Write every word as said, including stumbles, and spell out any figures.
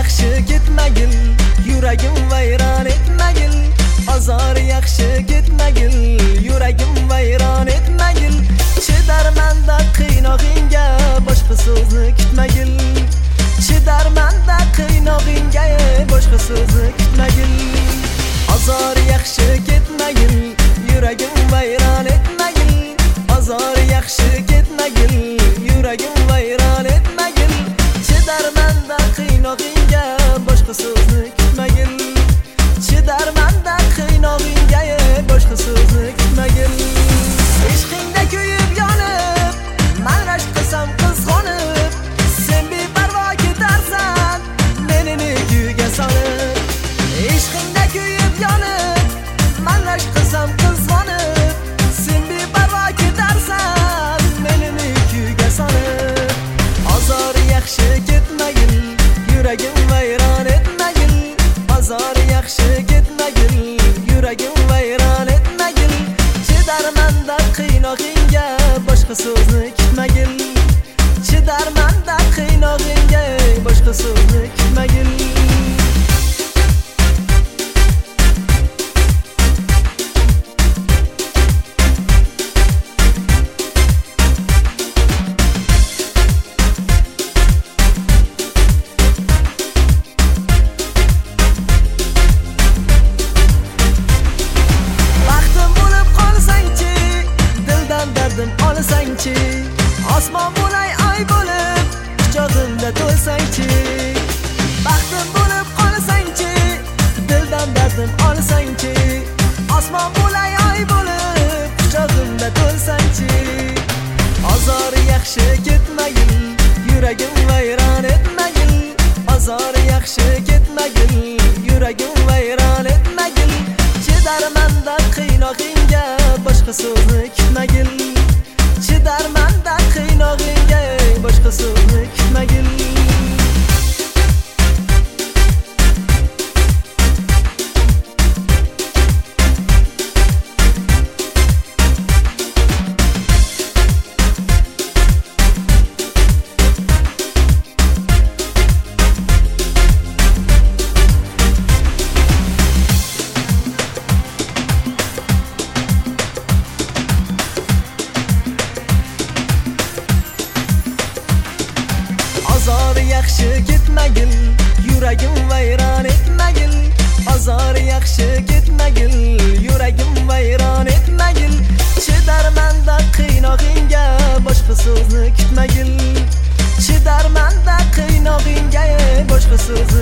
yaxshi ketmagil, yuragim vayron etmagil. Azor yaxshi ketmagil, yuragim vayron etmagil. Chidarmanda qiynog'ingga boshqa so'zni kutmagil. Chidarmanda qiynog'ingga boshqa so'zni kutmagil. Azor yaxshi ketmagil, yuragim vayron etmagil. Azor yaxshi ketmagil, yuragim vayron etmagil. Chidarmanda qiynog'ingga boshqa so'zni kutmagil. Chidarmanda qiynog'ingga boshqa so'zni kutmagil. Ishqingda kuyib yonib, men rashk qilsam qizg'onib, sen beparvo ketarsan, meni kuyga solib. Ishqingda kuyib yonib, men rashk qilsam qizg'onib, sen beparvo ketarsan, meni kuyga solib. Azor yaxshi ketmagil, yuragim vayron etmagil. Azor yaxshi ketmagil, yuragim vayron etmagil. Chidarmanda qiynog'ingga boshqa so'zni kutmagil. Chidarmanda qiynog'ingga boshqa so'zni kutmagil. Olsangchi, osmon bo'lay oy bo'lib, quchog'imda to'lsangchi. Baxtim bo'lib qolsangchi, dildan dardim olsangchi. Osmon bo'lay oy bo'lib, quchog'imda to'lsangchi. Azor yaxshi ketmagil, yuragim vayron etmagil. Azor yaxshi ketmagil, yuragim vayron etmagil. Chidarmanda qiynog'ingga boshqa so'zni kutmagil. Chidarmanda qiynog'ingga boshqa so'zni kutmagil. Azor yaxshi ketmagil, yuragim vayron etmagil. Azor yaxshi ketmagil, yuragim vayron etmagil. Chidarmanda qiynog'ingga boshqa so'zni kutmagil. Chidarmanda qiynog'ingga boshqa so'zni